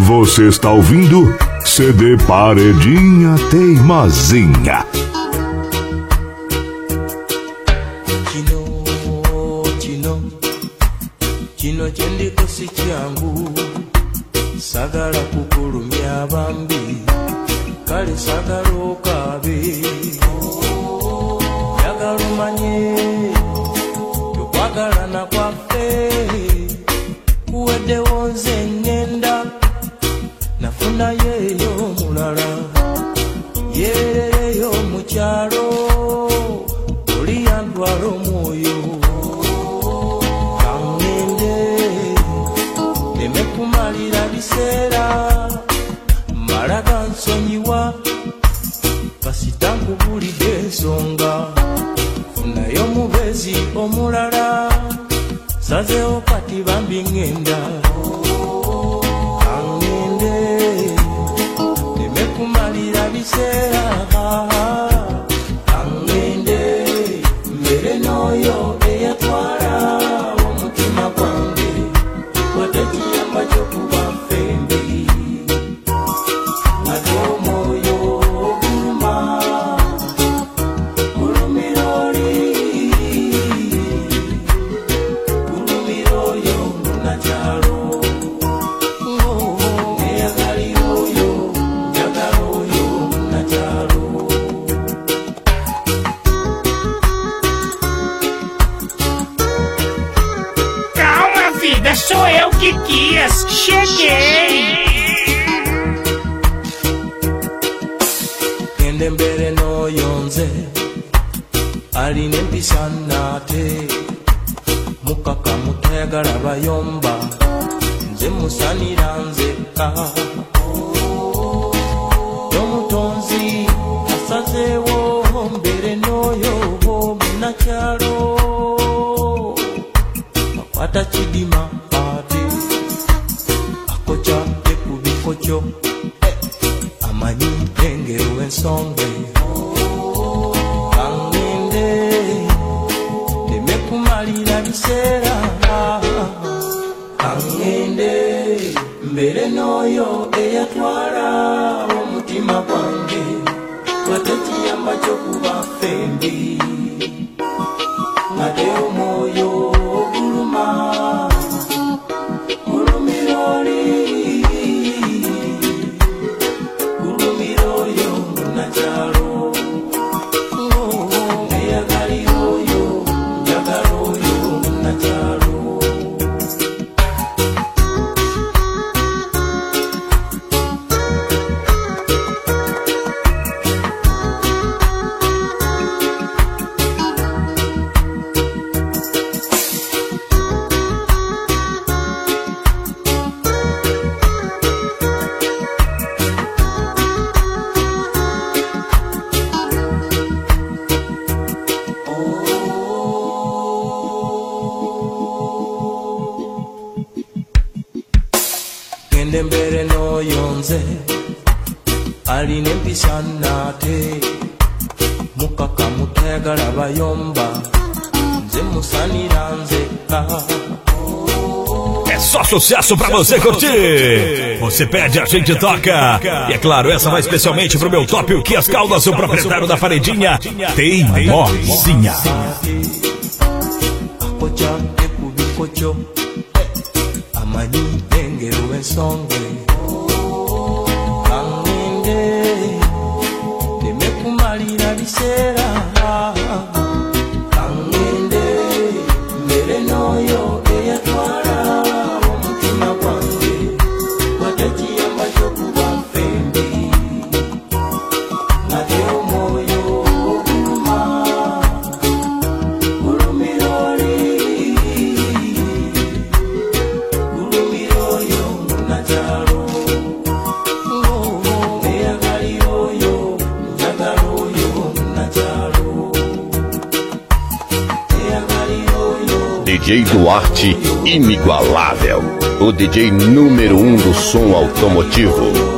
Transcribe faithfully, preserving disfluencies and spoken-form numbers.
Você está ouvindo C D Paredinha Teimosinha. Kino, kino, kino kyendiko si kyangu, sagala kukulumya bambi, kale sagala okabe, yagala omanye tukwagalana kwaffe, kuweddewo nze ngenda nafuna yeeyo mulala, yeereyo mu kyalo oli yantwala omwoyo, kaŋŋende nneme kumalira biseera malaga nsonyiwa kasita nkubulidde ensonga, funayo mubezi omulala sazeewo kati bambi ŋŋenda, kaŋŋende nneme kumalira biseera, kaŋŋende mbere n'oyo eyatwala omutima gwange, wadde kiyamba ky'okuba ffembi, ate omwoyo oguluma gulumira oli, gulumira oyo munakyalo, neyagalira oyo njagala oyo munakyalo. Calma, vida, sou eu que quis. Cheguei. Gende mbere n'oyo nze alina empisa nate, mukaka mutayagala bayomba, nze musanira nzekka, n'omutonzi asazeewo mbere n'oyo munakyalo, akwata kidima ate akokya ekubikokyo, amanyi engero ensonge, kaŋŋende nneme kumalira biseera, kaŋŋende mbere n'oyo eyatwala omutima gwange, wadde kiyamba ky'okuba ffembi, ate omwoyo oguluma gulumira oli, gulumira oyo munakyalo, neyagalira oyo njagala oyo munakyalo. Gende mbere n'oyo nze alina empisa nate, mukaka mutayagala bayomba, nze musanira nzekka. É só sucesso pra você curtir. Você pede, a gente toca. E é claro, essa vai especialmente pro meu top, o Kias Caldas, o proprietário da Paredinha Teimosinha. Akokya ekubikokyo, amanyi engero ensonge, kaŋŋende nneme kumalira biseera, kaŋŋende mbere n'oyo eyatwala omutima gwange, wadde kiyamba ky'okuba ffembi, ate omwoyo oguluma gulumira oli, gulumira oyo munakyalo, neyagalira oyo njagala oyo munakyalo, neyagalira oyo. D J Duarte, inigualável, o D J número um do som automotivo.